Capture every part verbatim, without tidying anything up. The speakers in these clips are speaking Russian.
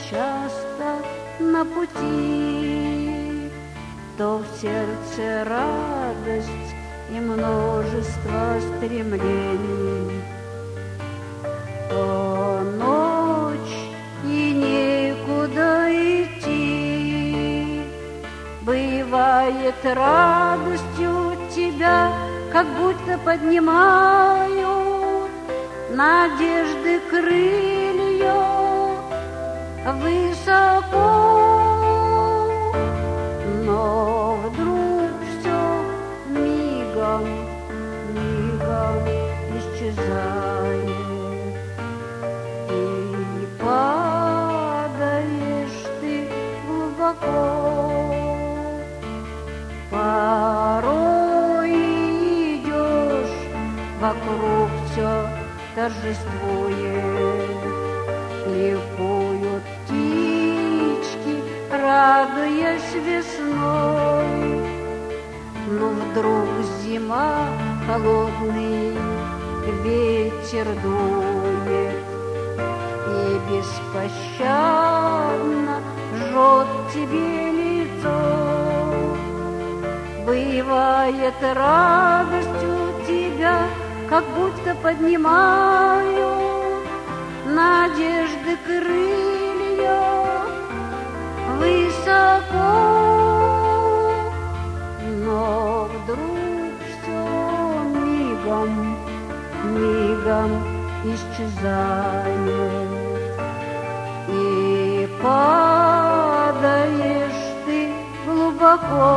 часто на пути, то в сердце радость и множество стремлений, то ночь и некуда идти. Бывает, радостью тебя как будто поднимают надежды крылья высоко, но вдруг все мигом, мигом исчезает, и не падаешь ты глубоко. Порой идешь, вокруг все торжествует, ликуют птички, радуясь весной. Но вдруг зима, холодный ветер дует и беспощадно жжет тебе лицо. Бывает, радостью тебя как будто поднимают надежды крылья высоко, но вдруг все мигом, мигом исчезает, и падаешь ты глубоко.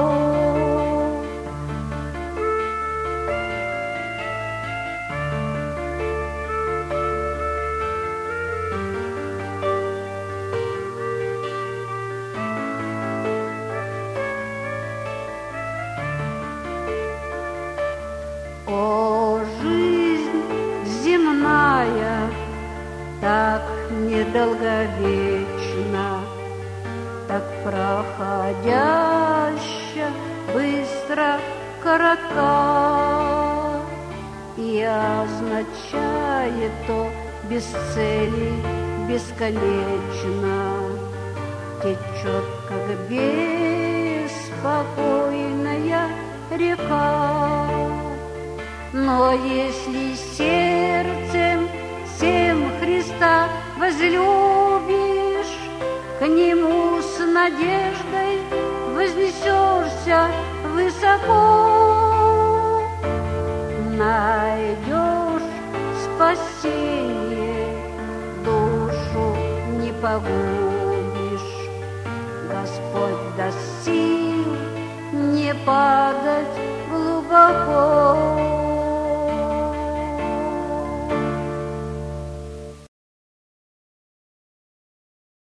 О, жизнь земная, так недолговечна, так проходяща, быстро коротка, и означает то без цели бесконечно, течет, как беспокойная река. Но если сердцем всем Христа возлюбишь, к Нему с надеждой вознесешься высоко, найдешь спасение, душу не погубишь. Господь даст сил не падать глубоко.